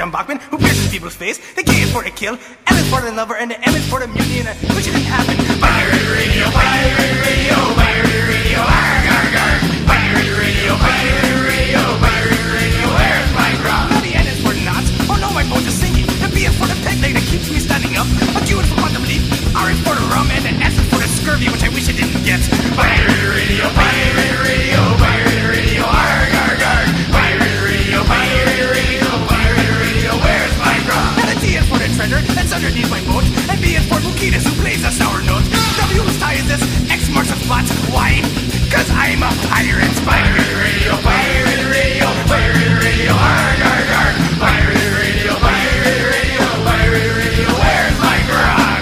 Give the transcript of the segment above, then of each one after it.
John Bachman, who pierces people's face. The K is for the kill, L is for the lover, and the M is for the mutiny, and which didn't happen. Pirate radio, pirate radio, pirate radio, arg, arg, arg. Pirate radio, pirate radio, pirate radio, where's my grog? Now the N is for the knots, or no, my boat is sinking. The B is for the peg leg that keeps me standing up. A Q is for quantum leap, R is for the rum, and the S is for the scurvy, which I wish I didn't get. Pirate radio, pirate radio, pirate radio, arg, arg, arg. Pirate radio, pirate radio, pirate radio, where's my grog? And the T is for the treasure that's underneath my boat, and B is for Bukitas, who plays a sour note. W whose tie is this, X marks the spot. Why? Cause I'm a pirate. Pirate radio, pirate radio, pirate radio, arg, arg, arg. Pirate radio, pirate radio, pirate radio, where's my grog?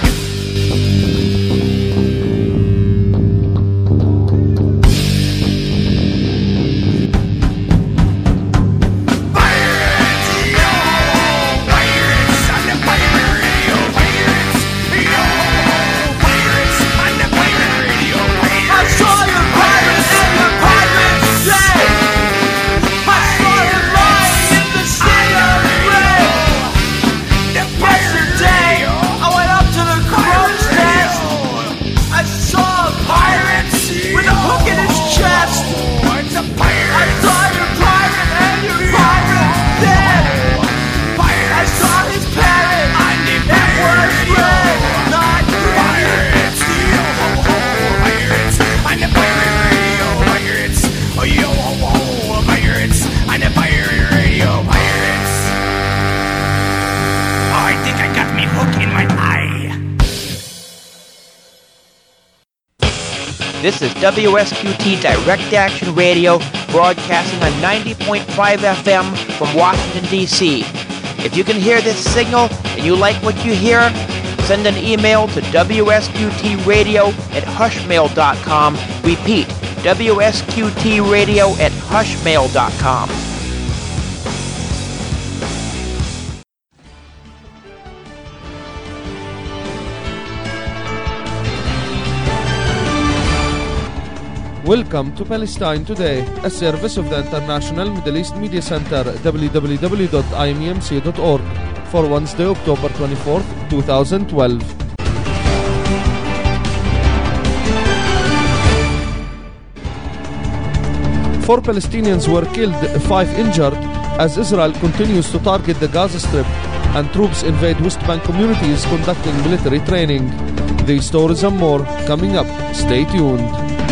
Pirates, yo! Pirates on the pirate radio, pirates, yo! Pirates on the pirate radio, pirates. I saw your pirates and your pirates say, I saw you lying in the sea of gray. Yesterday, I went up to the crow's nest. I saw a pirate with a hook in his chest. It's a pirate. I saw your pirate and your pirate dead. I saw his parrot. It was red, not green. Pirates, yo ho ho, pirates, on the pirate radio, pirates, oh yo ho ho, pirates, on the pirate radio, pirates. Oh, I think I got me hook in my eye. This is WSQT Direct Action Radio, broadcasting on 90.5 FM from Washington, D.C. If you can hear this signal and you like what you hear, send an email to WSQTradio@hushmail.com. Repeat, WSQTradio@hushmail.com. Welcome to Palestine Today, a service of the International Middle East Media Center, www.imemc.org, for Wednesday, October 24th, 2012. Four Palestinians were killed, 5 injured, as Israel continues to target the Gaza Strip and troops invade West Bank communities conducting military training. These stories and more coming up. Stay tuned.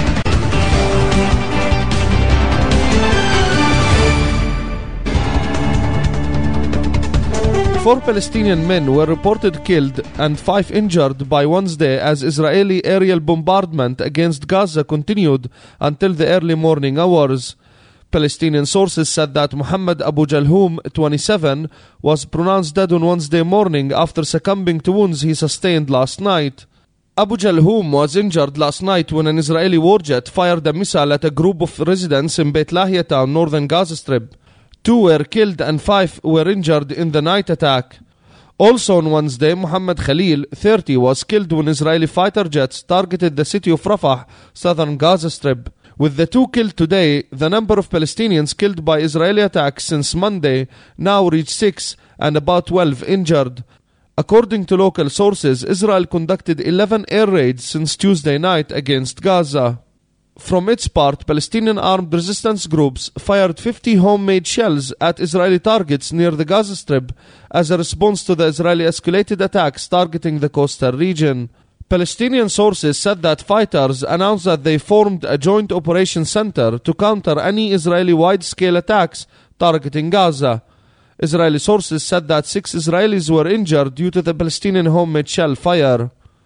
Four Palestinian men were reported killed and 5 injured by Wednesday as Israeli aerial bombardment against Gaza continued until the early morning hours. Palestinian sources said that Muhammad Abu Jalhoum, 27, was pronounced dead on Wednesday morning after succumbing to wounds he sustained last night. Abu Jalhoum was injured last night when an Israeli warjet fired a missile at a group of residents in Beit Lahia town, northern Gaza Strip. 2 were killed and 5 were injured in the night attack. Also on Wednesday, Muhammad Khalil, 30, was killed when Israeli fighter jets targeted the city of Rafah, southern Gaza Strip. With the 2 killed today, the number of Palestinians killed by Israeli attacks since Monday now reached 6 and about 12 injured. According to local sources, Israel conducted 11 air raids since Tuesday night against Gaza. From its part, Palestinian armed resistance groups fired 50 homemade shells at Israeli targets near the Gaza Strip as a response to the Israeli escalated attacks targeting the coastal region. Palestinian sources said that fighters announced that they formed a joint operation center to counter any Israeli wide-scale attacks targeting Gaza. Israeli sources said that 6 Israelis were injured due to the Palestinian homemade shell fire.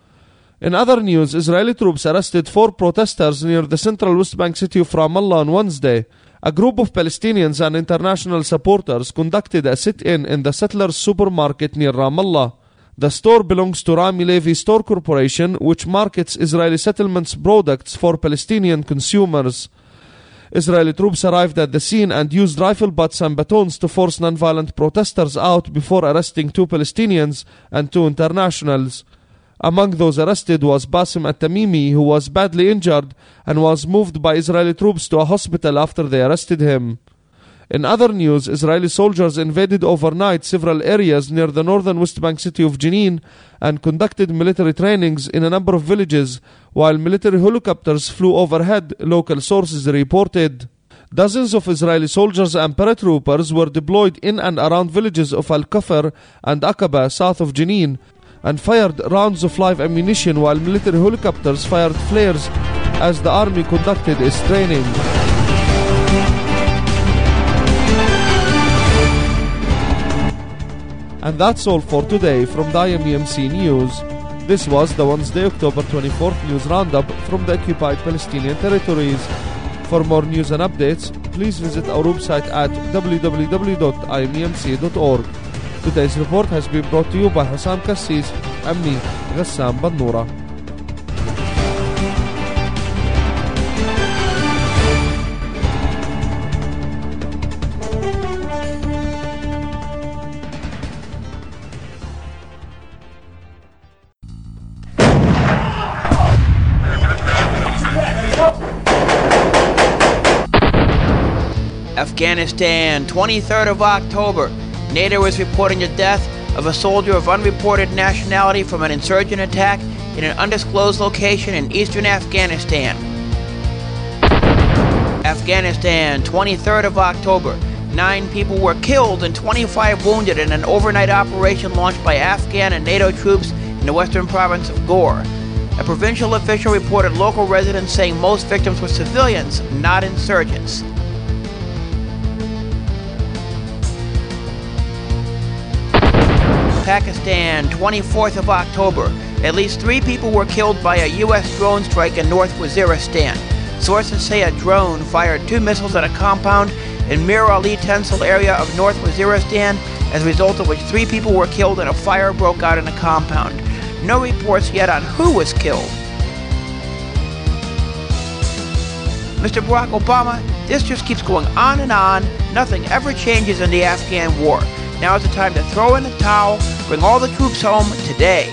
In other news, Israeli troops arrested 4 protesters near the central West Bank city of Ramallah on Wednesday. A group of Palestinians and international supporters conducted a sit-in in the Settlers supermarket near Ramallah. The store belongs to Rami Levy Store Corporation, which markets Israeli settlements products for Palestinian consumers. Israeli troops arrived at the scene and used rifle butts and batons to force non-violent protesters out before arresting 2 Palestinians and 2 internationals. Among those arrested was Basim At-Tamimi, who was badly injured and was moved by Israeli troops to a hospital after they arrested him. In other news, Israeli soldiers invaded overnight several areas near the northern West Bank city of Jenin and conducted military trainings in a number of villages, while military helicopters flew overhead, local sources reported. Dozens of Israeli soldiers and paratroopers were deployed in and around villages of Al-Kafr and Aqaba south of Jenin and fired rounds of live ammunition, while military helicopters fired flares as the army conducted its training. And that's all for today from the IMEMC News. This was the Wednesday, October 24th news roundup from the occupied Palestinian territories. For more news and updates, please visit our website at www.imemc.org. Today's report has been brought to you by Hassam Kassis and me, Ghassam Bannoura. Afghanistan, 23rd of October. NATO is reporting the death of a soldier of unreported nationality from an insurgent attack in an undisclosed location in eastern Afghanistan. Afghanistan, 23rd of October. 9 people were killed and 25 wounded in an overnight operation launched by Afghan and NATO troops in the western province of Ghor. A provincial official reported local residents saying most victims were civilians, not insurgents. Pakistan, 24th of October. At least 3 people were killed by a U.S. drone strike in North Waziristan. Sources say a drone fired 2 missiles at a compound in Mir Ali Tehsil area of North Waziristan, as a result of which 3 people were killed and a fire broke out in the compound. No reports yet on who was killed. Mr. Barack Obama, this just keeps going on and on. Nothing ever changes in the Afghan war. Now is the time to throw in the towel, bring all the troops home today.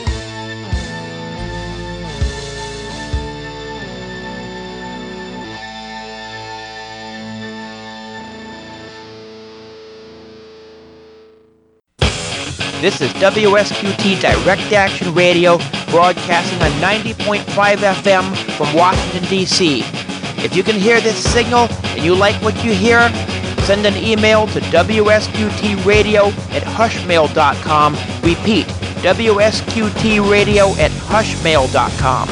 This is WSQT Direct Action Radio, broadcasting on 90.5 FM from Washington, D.C. If you can hear this signal and you like what you hear, send an email to WSQTradio@hushmail.com. Repeat, WSQTradio@hushmail.com.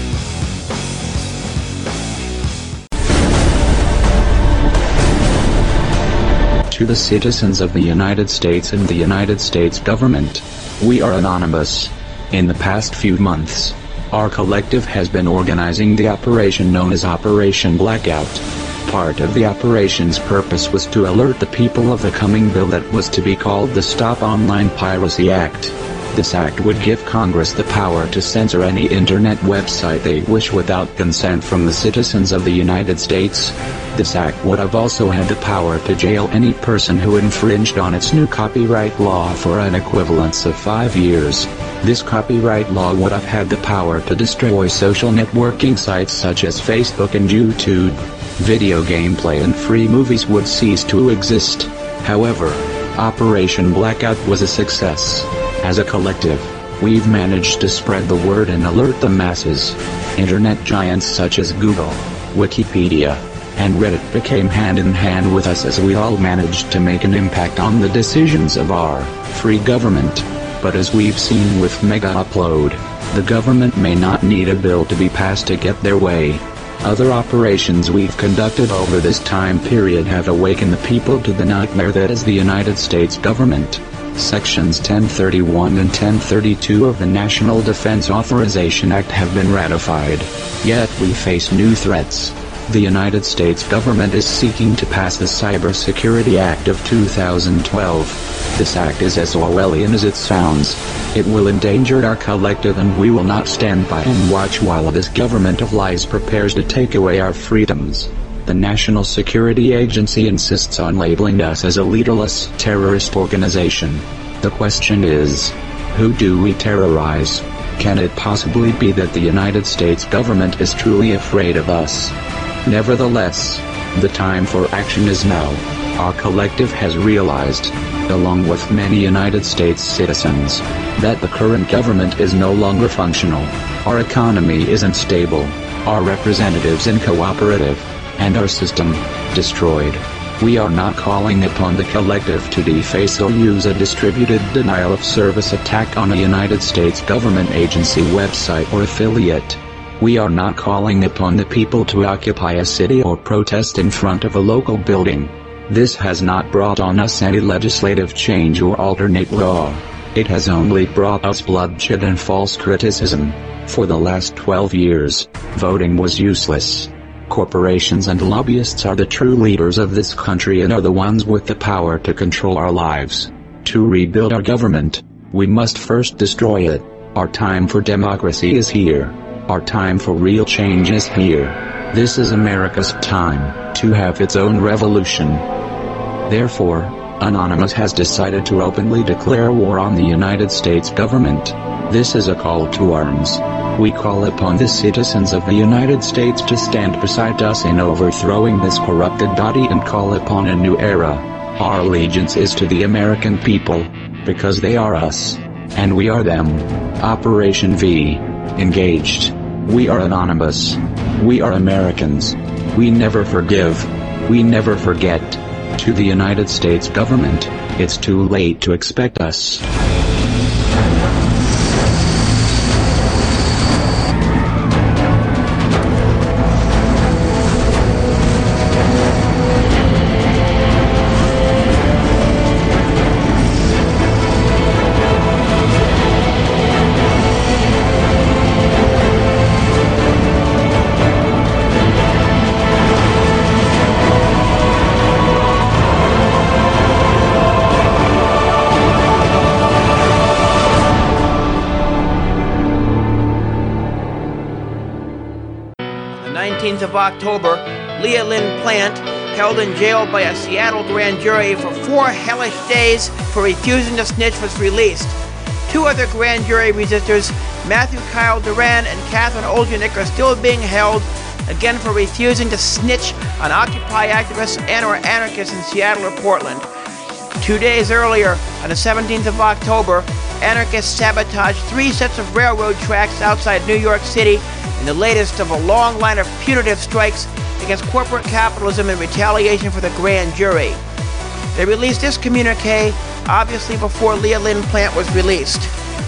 To the citizens of the United States and the United States government, we are anonymous. In the past few months, our collective has been organizing the operation known as Operation Blackout. Part of the operation's purpose was to alert the people of the coming bill that was to be called the Stop Online Piracy Act. This act would give Congress the power to censor any internet website they wish without consent from the citizens of the United States. This act would have also had the power to jail any person who infringed on its new copyright law for an equivalence of 5 years. This copyright law would have had the power to destroy social networking sites such as Facebook and YouTube. Video gameplay and free movies would cease to exist. However, Operation Blackout was a success. As a collective, we've managed to spread the word and alert the masses. Internet giants such as Google, Wikipedia, and Reddit became hand in hand with us as we all managed to make an impact on the decisions of our free government. But as we've seen with Mega Upload, the government may not need a bill to be passed to get their way. Other operations we've conducted over this time period have awakened the people to the nightmare that is the United States government. Sections 1031 and 1032 of the National Defense Authorization Act have been ratified. Yet we face new threats. The United States government is seeking to pass the Cybersecurity Act of 2012. This act is as Orwellian as it sounds. It will endanger our collective, and we will not stand by and watch while this government of lies prepares to take away our freedoms. The National Security Agency insists on labeling us as a leaderless terrorist organization. The question is, who do we terrorize? Can it possibly be that the United States government is truly afraid of us? Nevertheless, the time for action is now. Our collective has realized, along with many United States citizens, that the current government is no longer functional, our economy isn't stable, our representatives uncooperative, and our system destroyed. We are not calling upon the collective to deface or use a distributed denial of service attack on a United States government agency website or affiliate. We are not calling upon the people to occupy a city or protest in front of a local building. This has not brought on us any legislative change or alternate law. It has only brought us bloodshed and false criticism. For the last 12 years, voting was useless. Corporations and lobbyists are the true leaders of this country and are the ones with the power to control our lives. To rebuild our government, we must first destroy it. Our time for democracy is here. Our time for real change is here. This is America's time to have its own revolution. Therefore, Anonymous has decided to openly declare war on the United States government. This is a call to arms. We call upon the citizens of the United States to stand beside us in overthrowing this corrupted body and call upon a new era. Our allegiance is to the American people, because they are us, and we are them. Operation V. Engaged. We are Anonymous. We are Americans. We never forgive. We never forget. To the United States government, it's too late to expect us. Of October, Leah Lynn Plant, held in jail by a Seattle grand jury for 4 hellish days for refusing to snitch, was released. 2 other grand jury resistors, Matthew Kyle Duran and Catherine Oljanik, are still being held, again for refusing to snitch on Occupy activists and or anarchists in Seattle or Portland. 2 days earlier, on the 17th of October, anarchists sabotaged 3 sets of railroad tracks outside New York City in the latest of a long line of punitive strikes against corporate capitalism in retaliation for the grand jury. They released this communique, obviously before Leah Lynn Plant was released.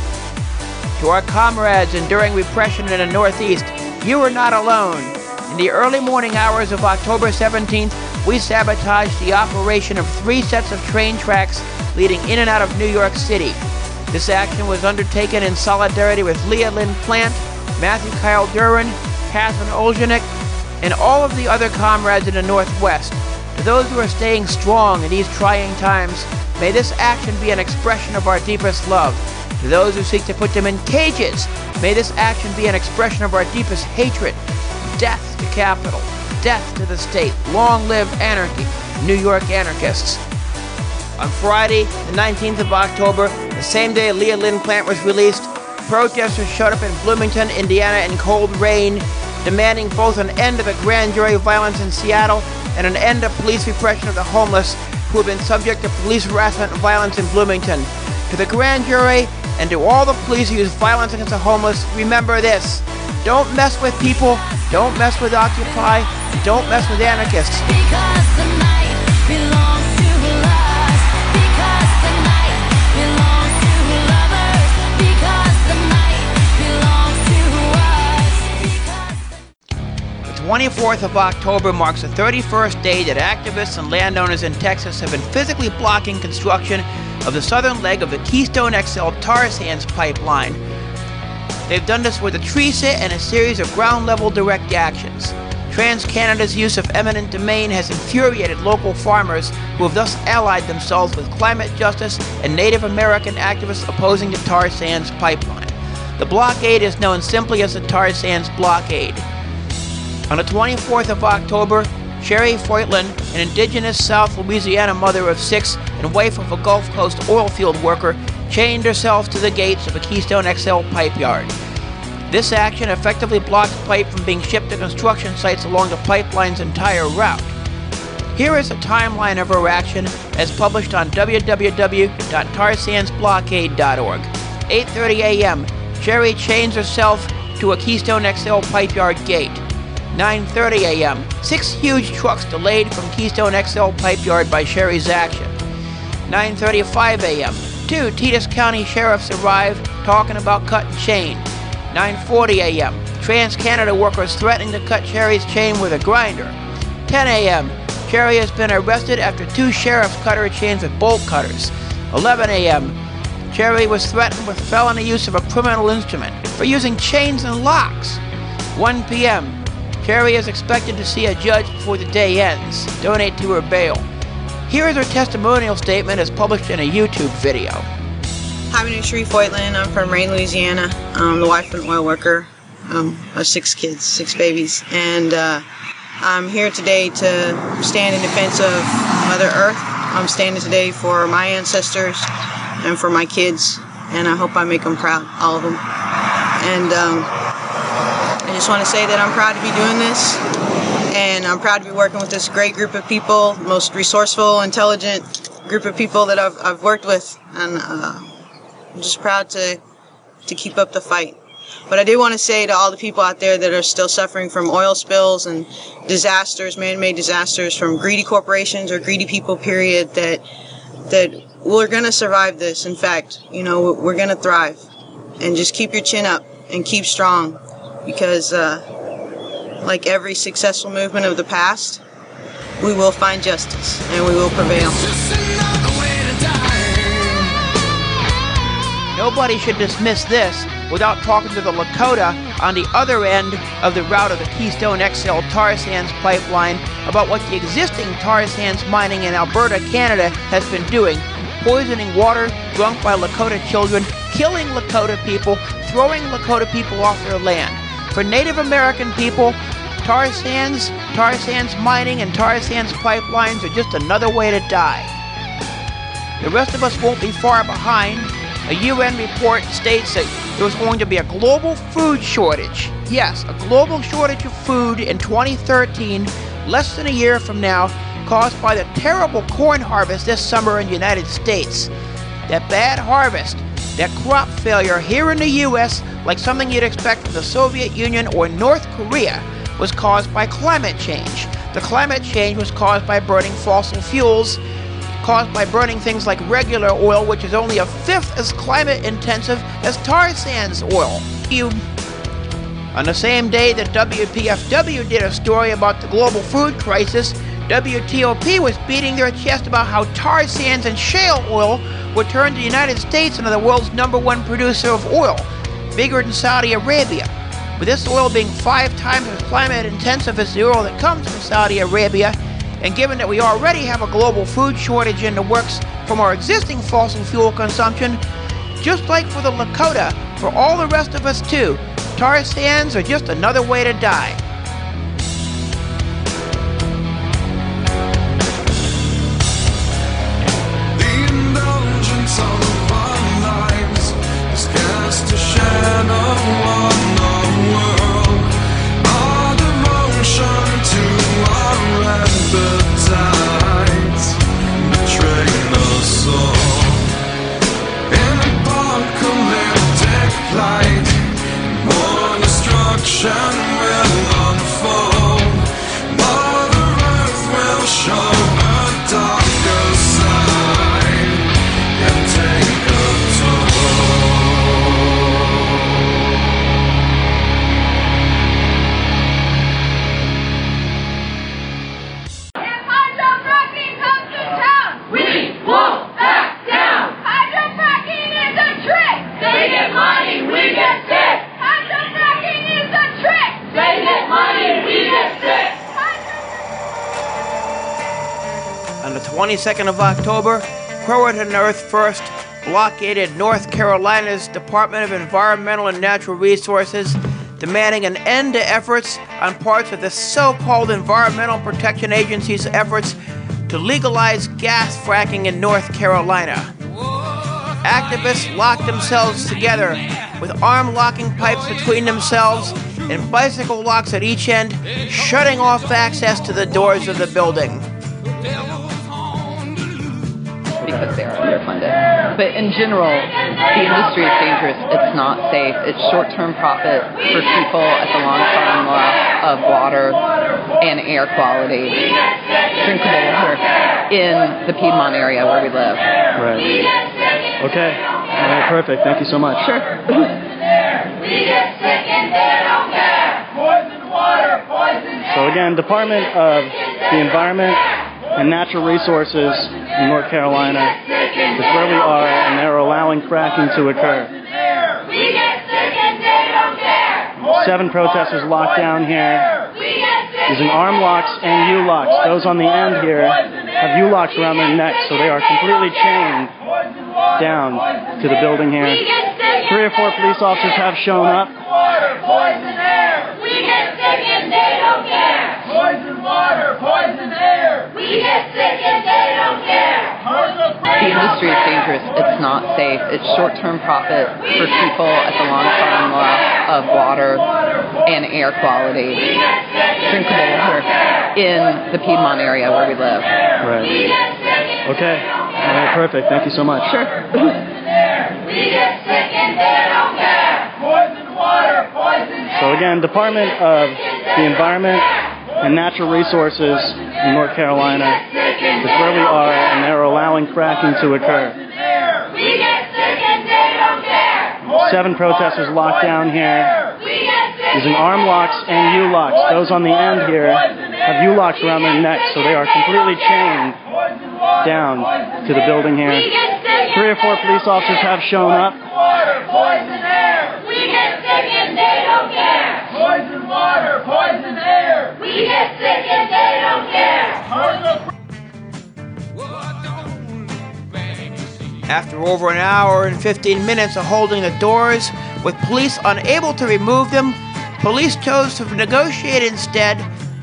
To our comrades enduring repression in the Northeast, you are not alone. In the early morning hours of October 17th, we sabotaged the operation of 3 sets of train tracks leading in and out of New York City. This action was undertaken in solidarity with Leah Lynn Plant, Matthew Kyle Duran, Catherine Oljanik, and all of the other comrades in the Northwest. To those who are staying strong in these trying times, may this action be an expression of our deepest love. To those who seek to put them in cages, may this action be an expression of our deepest hatred. Death to capital, death to the state. Long live anarchy, New York anarchists. On Friday, the 19th of October, the same day Leah Lynn Plant was released, protesters showed up in Bloomington, Indiana in cold rain, demanding both an end to the grand jury violence in Seattle and an end to police repression of the homeless who have been subject to police harassment and violence in Bloomington. To the grand jury and to all the police who use violence against the homeless, remember this: don't mess with people, don't mess with Occupy, and don't mess with anarchists. Because the night belongs to us. Because the night belongs to lovers. Because the night belongs to us. The 24th of October marks the 31st day that activists and landowners in Texas have been physically blocking construction of the southern leg of the Keystone XL tar sands pipeline. They've done this with a tree sit and a series of ground-level direct actions. TransCanada's use of eminent domain has infuriated local farmers who have thus allied themselves with climate justice and Native American activists opposing the tar sands pipeline. The blockade is known simply as the tar sands blockade. On the 24th of October, Sherry Foytlin, an indigenous South Louisiana mother of 6 and wife of a Gulf Coast oil field worker, chained herself to the gates of a Keystone XL pipe yard. This action effectively blocked pipe from being shipped to construction sites along the pipeline's entire route. Here is a timeline of her action as published on www.tarsansblockade.org. 8:30 a.m., Sherry chains herself to a Keystone XL pipe yard gate. 9:30 a.m., 6 huge trucks delayed from Keystone XL pipe yard by Sherry's action. 9:35 a.m., 2 Titus County sheriffs arrive talking about cutting chain. 9:40 a.m., Trans-Canada workers threatening to cut Sherry's chain with a grinder. 10 a.m., Sherry has been arrested after 2 sheriffs cut her chains with bolt cutters. 11 a.m., Sherry was threatened with felony use of a criminal instrument for using chains and locks. 1 p.m., Sherry is expected to see a judge before the day ends. Donate to her bail. Here is her testimonial statement as published in a YouTube video. Hi, my name is Sheree Foytland. I'm from Rain, Louisiana. I'm the wife of an oil worker. I have 6 kids, 6 babies. And I'm here today to stand in defense of Mother Earth. I'm standing today for my ancestors and for my kids. And I hope I make them proud, all of them. And I just want to say that I'm proud to be doing this. And I'm proud to be working with this great group of people, most resourceful, intelligent group of people that I've worked with. And I'm just proud to keep up the fight. But I do want to say to all the people out there that are still suffering from oil spills and disasters, man-made disasters from greedy corporations or greedy people, period, that we're going to survive this. In fact, we're going to thrive. And just keep your chin up and keep strong. Because like every successful movement of the past, we will find justice and we will prevail. Nobody should dismiss this without talking to the Lakota on the other end of the route of the Keystone XL tar sands pipeline about what the existing tar sands mining in Alberta, Canada has been doing, poisoning water drunk by Lakota children, killing Lakota people, throwing Lakota people off their land. For Native American people, tar sands mining and tar sands pipelines are just another way to die. The rest of us won't be far behind. A UN report states that there was going to be a global food shortage. Yes, a global shortage of food in 2013, less than a year from now, caused by the terrible corn harvest this summer in the United States. That bad harvest, that crop failure here in the U.S., like something you'd expect from the Soviet Union or North Korea, was caused by climate change. The climate change was caused by burning fossil fuels, caused by burning things like regular oil, which is only a fifth as climate intensive as tar sands oil. On the same day that WPFW did a story about the global food crisis, WTOP was beating their chest about how tar sands and shale oil would turn the United States into the world's #1 producer of oil, bigger than Saudi Arabia. With this oil being 5 times as climate intensive as the oil that comes from Saudi Arabia, and given that we already have a global food shortage in the works from our existing fossil fuel consumption, just like for the Lakota, for all the rest of us too, tar sands are just another way to die. On the 22nd of October, Croatan Earth First blockaded North Carolina's Department of Environmental and Natural Resources, demanding an end to efforts on parts of the so-called Environmental Protection Agency's efforts to legalize gas fracking in North Carolina. Activists locked themselves together with arm-locking pipes between themselves and bicycle locks at each end, shutting off access to the doors of the building. because they are underfunded. But in general, the industry is dangerous. It's not safe. It's short-term profit for people at the long-term loss of water and air quality, drinkable water in the Piedmont area where we live. Right. Okay. All right, perfect. Thank you so much. Sure. So again, Department of the Environment and Natural Resources in North Carolina is where we are, and they're allowing fracking to occur. 7 protesters locked down here using arm locks and U-locks. Those on the end here have U-locks around their necks, so they are completely chained down to the building here. 3 or 4 police officers have shown up. Poison air. We get sick and they don't care. Poison water, poison air. We get sick and they don't care. The industry is dangerous. It's not safe. It's short-term profit for people at the long-term loss of water and air quality, drinkable water in the Piedmont area where we live. Right. Okay. All right, perfect. Thank you so much. Sure. So again, Department of the Environment and Natural Resources in North Carolina is where we are, and they're allowing fracking to occur. 7 protesters locked down here using arm locks and U-locks. Those on the end here have U-locks around their necks, so they are completely chained down to the building here. 3 or 4 police officers have shown up. Poison air. We get sick and they don't care. Poison water, poison air. We get sick and they don't care. After over an hour and 15 minutes of holding the doors, with police unable to remove them, police chose to negotiate instead.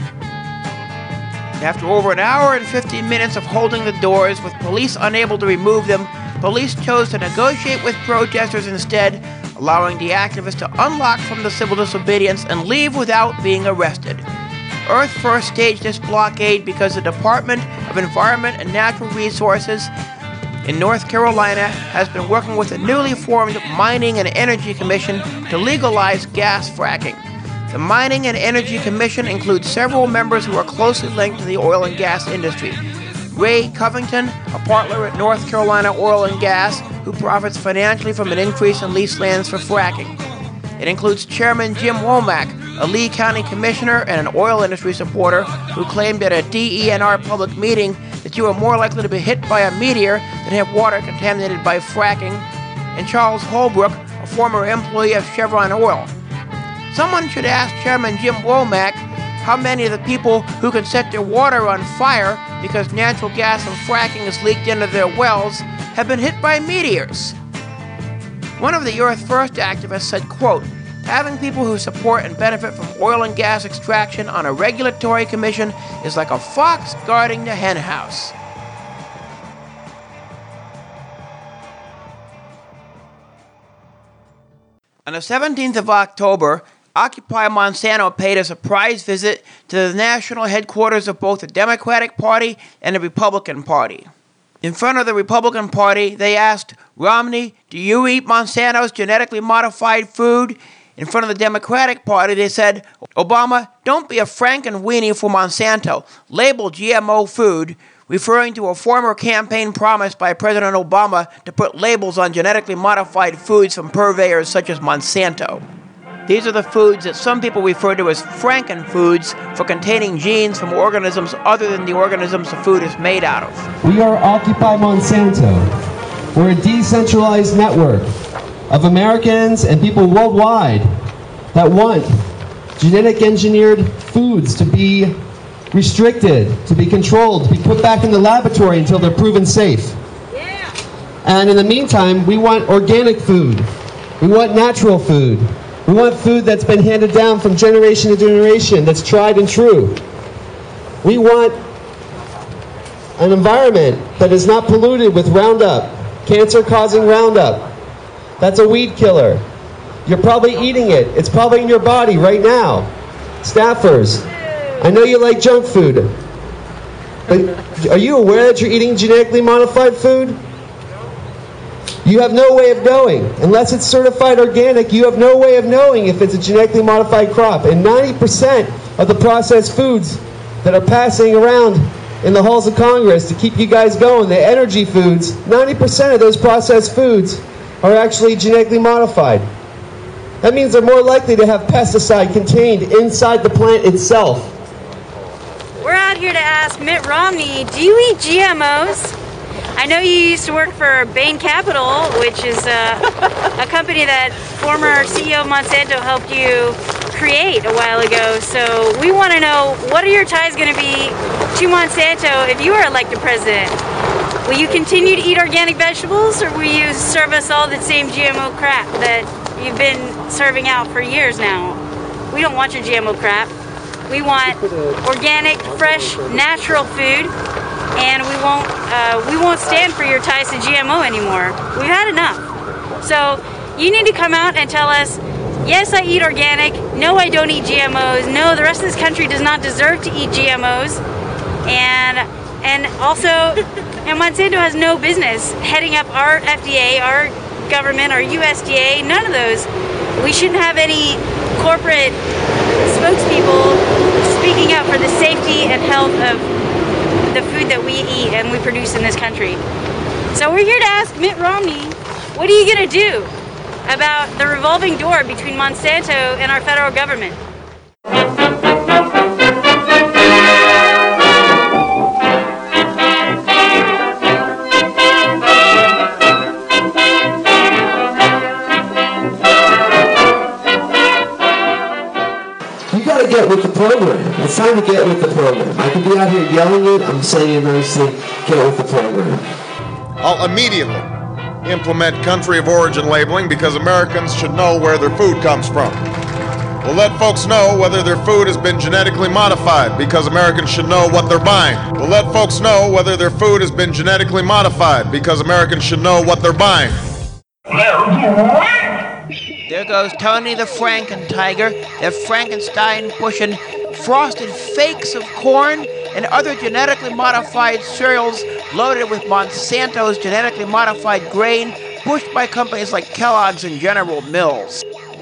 After over an hour and 15 minutes of holding the doors, with police unable to remove them, police chose to negotiate with protesters instead, allowing the activists to unlock from the civil disobedience and leave without being arrested. Earth First staged this blockade because the Department of Environment and Natural Resources in North Carolina has been working with the newly formed Mining and Energy Commission to legalize gas fracking. The Mining and Energy Commission includes several members who are closely linked to the oil and gas industry. Ray Covington, a partner at North Carolina Oil and Gas, who profits financially from an increase in leased lands for fracking. It includes Chairman Jim Womack, a Lee County Commissioner and an oil industry supporter, who claimed at a DENR public meeting that you are more likely to be hit by a meteor than have water contaminated by fracking, and Charles Holbrook, a former employee of Chevron Oil. Someone should ask Chairman Jim Womack how many of the people who can set their water on fire because natural gas from fracking is leaked into their wells have been hit by meteors. One of the Earth First activists said, quote, "Having people who support and benefit from oil and gas extraction on a regulatory commission is like a fox guarding the hen house." On the 17th of October, Occupy Monsanto paid a surprise visit to the national headquarters of both the Democratic Party and the Republican Party. In front of the Republican Party, they asked, "Romney, do you eat Monsanto's genetically modified food?" In front of the Democratic Party, they said, "Obama, don't be a Frankenweenie for Monsanto. Label GMO food," referring to a former campaign promise by President Obama to put labels on genetically modified foods from purveyors such as Monsanto. These are the foods that some people refer to as Frankenfoods for containing genes from organisms other than the organisms the food is made out of. We are Occupy Monsanto. We're a decentralized network of Americans and people worldwide that want genetic engineered foods to be restricted, to be controlled, to be put back in the laboratory until they're proven safe. Yeah. And in the meantime, we want organic food. We want natural food. We want food that's been handed down from generation to generation, that's tried and true. We want an environment that is not polluted with Roundup, cancer-causing Roundup. That's a weed killer. You're probably eating it. It's probably in your body right now. Staffers, I know you like junk food. But are you aware that you're eating genetically modified food? You have no way of knowing. Unless it's certified organic, you have no way of knowing if it's a genetically modified crop. And 90% of the processed foods that are passing around in the halls of Congress to keep you guys going, the energy foods, 90% of those processed foods are actually genetically modified. That means they're more likely to have pesticide contained inside the plant itself. We're out here to ask Mitt Romney, do you eat GMOs? I know you used to work for Bain Capital, which is a company that former CEO Monsanto helped you create a while ago. So we want to know, what are your ties going to be to Monsanto if you are elected president? Will you continue to eat organic vegetables, or will you serve us all the same GMO crap that you've been serving out for years now? We don't want your GMO crap. We want organic, fresh, natural food, and we won't stand for your ties to GMO anymore. We've had enough. So you need to come out and tell us, yes, I eat organic. No, I don't eat GMOs. No, the rest of this country does not deserve to eat GMOs. And also, Monsanto has no business heading up our FDA, our government, our USDA, none of those. We shouldn't have any corporate spokespeople speaking up for the safety and health of the food that we eat and we produce in this country. So we're here to ask Mitt Romney, what are you going to do about the revolving door between Monsanto and our federal government? Get with the program. It's time to get with the program. I could be out here yelling it. I'm saying it nicely. Get with the program. I'll immediately implement country of origin labeling because Americans should know where their food comes from. We'll let folks know whether their food has been genetically modified because Americans should know what they're buying. We'll let folks know whether their food has been genetically modified because Americans should know what they're buying. There goes Tony the Franken-Tiger, the Frankenstein pushing frosted fakes of corn and other genetically modified cereals loaded with Monsanto's genetically modified grain, pushed by companies like Kellogg's and General Mills.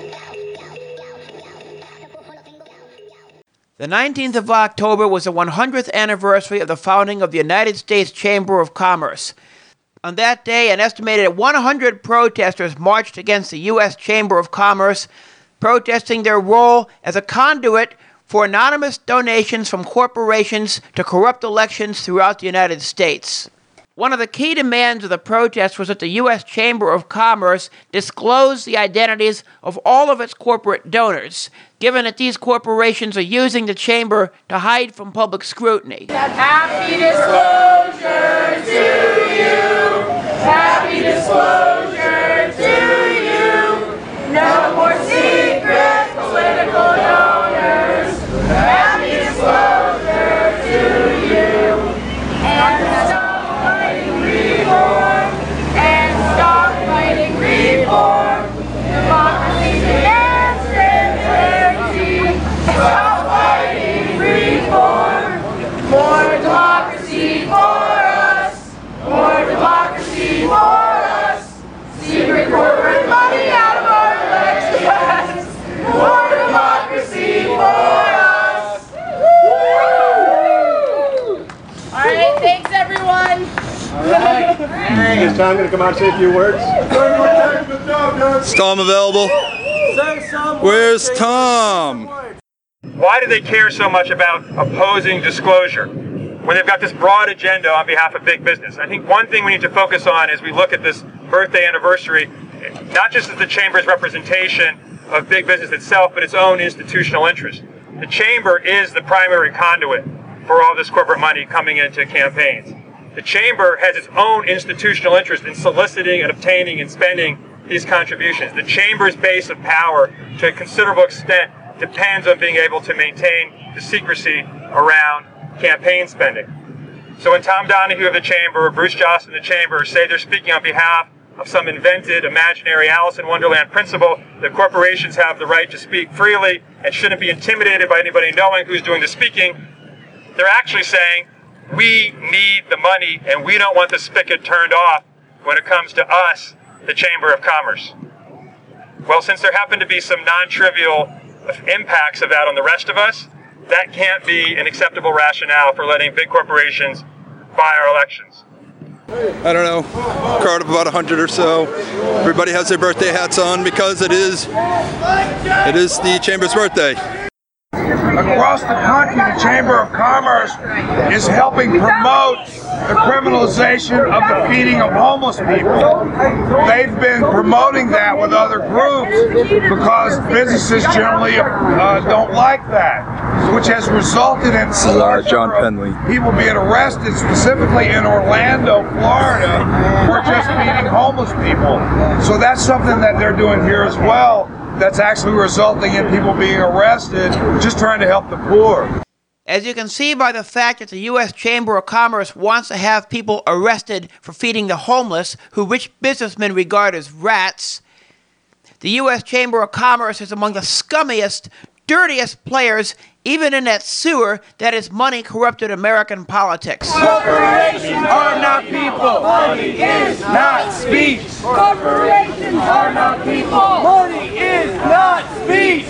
The 19th of October was the 100th anniversary of the founding of the United States Chamber of Commerce. On that day, an estimated 100 protesters marched against the U.S. Chamber of Commerce, protesting their role as a conduit for anonymous donations from corporations to corrupt elections throughout the United States. One of the key demands of the protest was that the U.S. Chamber of Commerce disclose the identities of all of its corporate donors, given that these corporations are using the chamber to hide from public scrutiny. Happy disclosure to you. Happy disclosure to you. No more secret political donors. Happy disclosure to you. And stop fighting reform. And stop fighting reform. Democracy demands transparency. Stop fighting reform. More democracy for us. More democracy for us. Secret corporate money out of our elections. More democracy for us. All right, thanks everyone. Is Tom going to come out and say a few words? Is Tom available? Where's Tom? Why do they care so much about opposing disclosure when they've got this broad agenda on behalf of big business? I think one thing we need to focus on as we look at this birthday anniversary, not just as the Chamber's representation of big business itself, but its own institutional interest. The Chamber is the primary conduit for all this corporate money coming into campaigns. The Chamber has its own institutional interest in soliciting and obtaining and spending these contributions. The Chamber's base of power, to a considerable extent, depends on being able to maintain the secrecy around campaign spending. So when Tom Donahue of the Chamber or Bruce Johnson of the Chamber say they're speaking on behalf of some invented, imaginary Alice in Wonderland principle that corporations have the right to speak freely and shouldn't be intimidated by anybody knowing who's doing the speaking, they're actually saying We need the money, and we don't want the spigot turned off when it comes to us, the Chamber of Commerce. Well, since there happen to be some non-trivial impacts of that on the rest of us, that can't be an acceptable rationale for letting big corporations buy our elections. I don't know, crowd of about 100 or so. Everybody has their birthday hats on because it is the Chamber's birthday. Across the country, the Chamber of Commerce is helping promote the criminalization of the feeding of homeless people. They've been promoting that with other groups because businesses generally don't like that, which has resulted in John Penley. people being arrested, specifically in Orlando, Florida, for just feeding homeless people. So that's something that they're doing here as well. That's actually resulting in people being arrested just trying to help the poor. As you can see by the fact that the U.S. Chamber of Commerce wants to have people arrested for feeding the homeless, who rich businessmen regard as rats, the U.S. Chamber of Commerce is among the scummiest, dirtiest players, even in that sewer that is money-corrupted American politics. Corporations are not people. Money is not speech. Corporations are not people. Money is not speech.